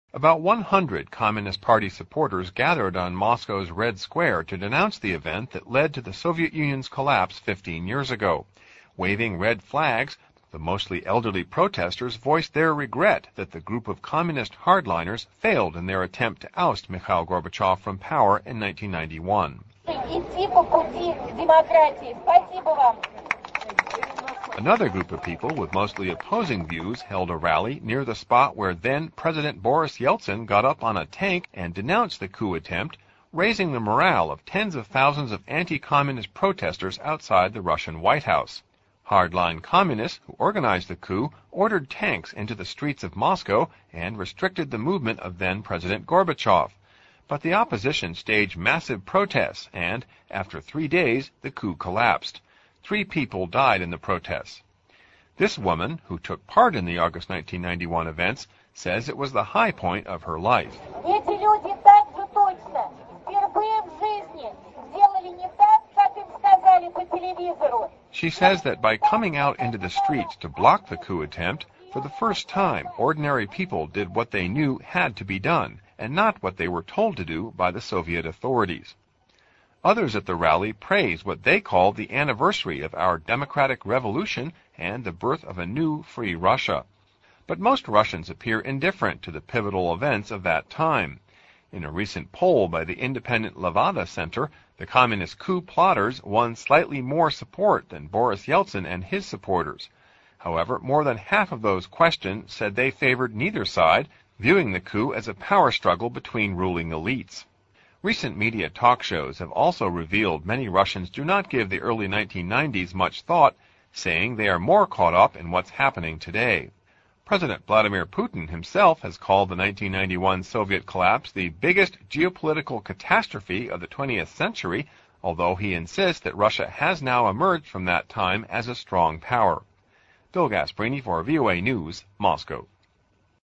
About 100 Communist Party supporters gathered on Moscow's Red Square to denounce the event that led to the Soviet Union's collapse 15 years ago. Waving red flags, the mostly elderly protesters voiced their regret that the group of communist hardliners failed in their attempt to oust Mikhail Gorbachev from power in 1991. Another group of people with mostly opposing views held a rally near the spot where then-President Boris Yeltsin got up on a tank and denounced the coup attempt, raising the morale of tens of thousands of anti-communist protesters outside the Russian White House. Hardline communists who organized the coup ordered tanks into the streets of Moscow and restricted the movement of then-President Gorbachev. But the opposition staged massive protests and, after 3 days, the coup collapsed. 3 people died in the protests. This woman, who took part in the August 1991 events, says it was the high point of her life. She says that by coming out into the streets to block the coup attempt, for the first time, ordinary people did what they knew had to be done, and not what they were told to do by the Soviet authorities. Others at the rally praised what they called the anniversary of our democratic revolution and the birth of a new, free Russia. But most Russians appear indifferent to the pivotal events of that time. In a recent poll by the independent Levada Center, the communist coup plotters won slightly more support than Boris Yeltsin and his supporters. However, more than half of those questioned said they favored neither side, viewing the coup as a power struggle between ruling elites. Recent media talk shows have also revealed many Russians do not give the early 1990s much thought, saying they are more caught up in what's happening today. President Vladimir Putin himself has called the 1991 Soviet collapse the biggest geopolitical catastrophe of the 20th century, although he insists that Russia has now emerged from that time as a strong power. Bill Gasparini for VOA News, Moscow.